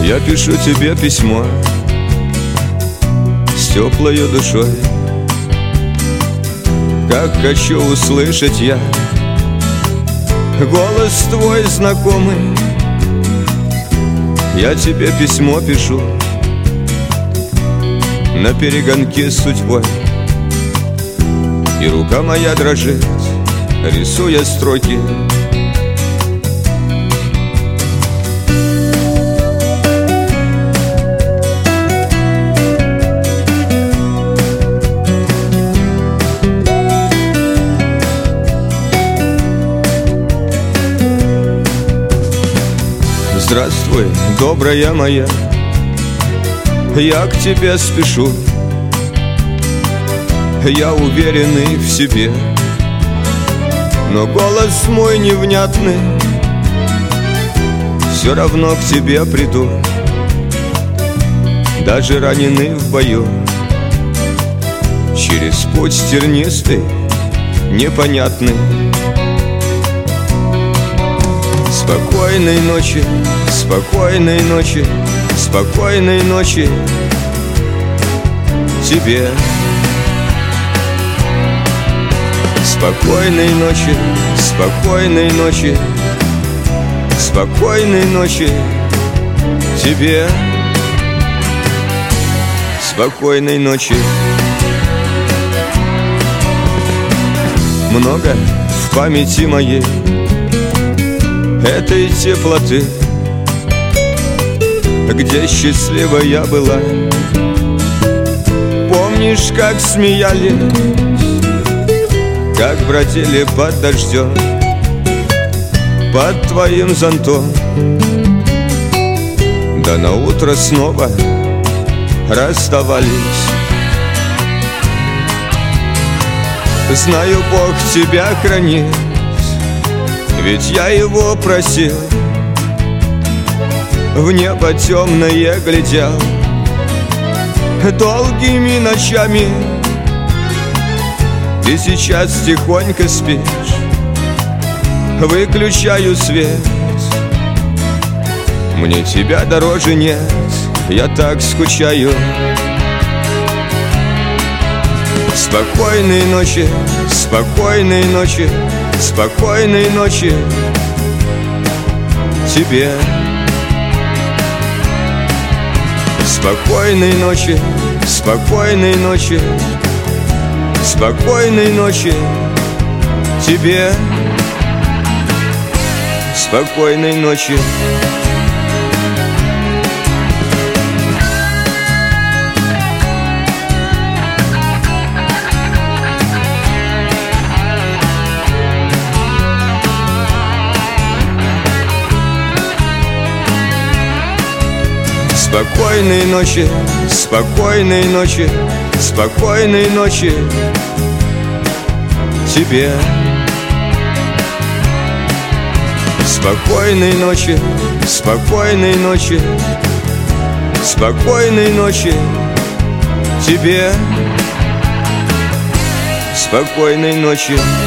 Я пишу тебе письмо с теплою душой, как хочу услышать я голос твой знакомый. Я тебе письмо пишу на перегонки с судьбой, и рука моя дрожит, рисуя строки. Здравствуй, добрая моя, я к тебе спешу. Я уверенный в себе, но голос мой невнятный. Все равно к тебе приду, даже раненый в бою. Через путь тернистый, непонятный. Спокойной ночи, спокойной ночи, спокойной ночи тебе. Спокойной ночи, спокойной ночи, спокойной ночи тебе. Спокойной ночи. Много в памяти моей этой теплоты, где счастливая была. Помнишь, как смеялись, как бродили под дождем, под твоим зонтом, да на утро снова расставались. Знаю, Бог тебя хранит, ведь я его просил. В небо темное глядел долгими ночами. Ты сейчас тихонько спишь, выключаю свет. Мне тебя дороже нет, я так скучаю. Спокойной ночи, спокойной ночи, спокойной ночи тебе. Спокойной ночи, спокойной ночи, спокойной ночи тебе. Спокойной ночи. Спокойной ночи, спокойной ночи, спокойной ночи тебе. Спокойной ночи, спокойной ночи, спокойной ночи тебе. Спокойной ночи.